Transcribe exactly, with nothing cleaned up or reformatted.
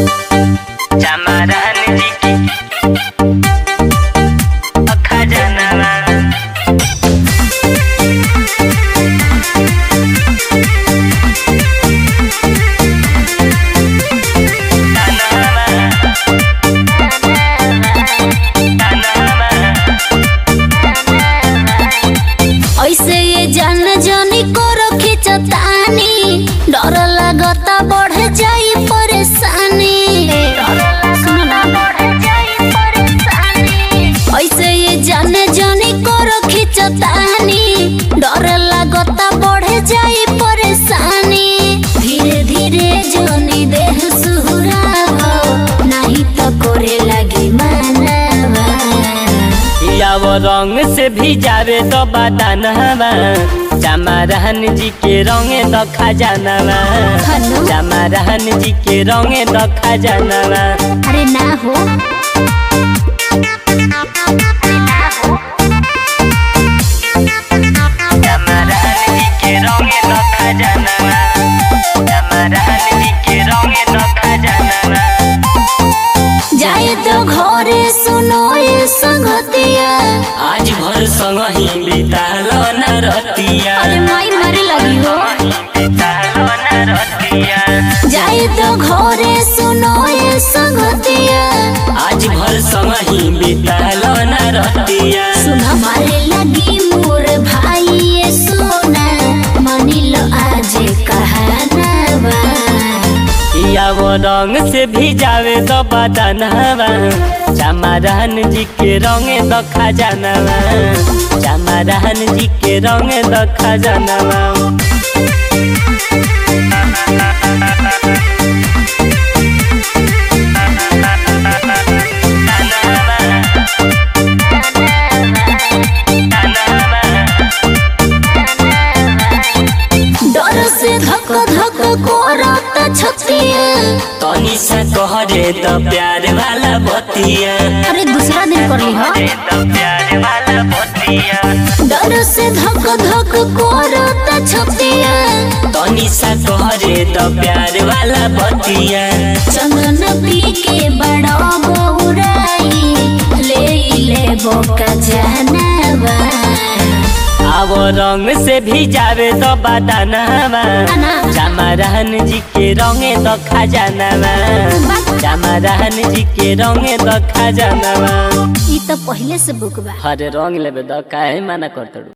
चमरान जी की खजानवा ऐसे ये जान जानी को रखी चतानी डर लगता बढ़ जाई परेशानी। सुनो ना, ऐसे ये जान जानी को रखी चतानी डर लगता बढ़ जाई परेशानी। धीरे धीरे जोनी देह सुहुरावो नहीं तो करे लगी मानवा। याव रंग से भी जावे तो बदनवा चमरान जी के रंगे तो खजानवा चमरान जी के रंगे तो खजानवा। अरे ना हो चमरान जी के रंगे तो खजानवा चमरान जी के रंगे तो खजानवा। जाए तो घरे सुनो ये संगतिया आज भर संग ही बितालो न रतिया। अरे माई मारे लगी हो। बितालो न रतिया जाए तो घरे सुनो ये संगतिया आज भर संग ही बितालो न रतिया। सुना मारे लगी मोर भाई ये सोना मनिल आज कहानवा। याव रंग से भी जावे तो बदनवा चमरान जी के रंगे तो खजानवा चमरान जी के रंगे तो खजानवा। डर से धक धक कोरत छतिया तनी सा कहरे तो प्यार वाला बतिया। अरे दूसरा दिन कर ली हो। तो प्यार वाला बतिया डर से धक धक कोरत छतिया तनी सा कहरे तो प्यार वाला बतिया। चंदन पी के बड़ा बहुराई ले ले बोका जानवा। आव रंग से भी जावे तो बदनवा चमरान जी के रंगे तो खजानवा चमरान जी के रंगे तो खजानवा। ई तो पहले से बुक बा। हरे रंग लेबे तो काहे मना करतड़ू।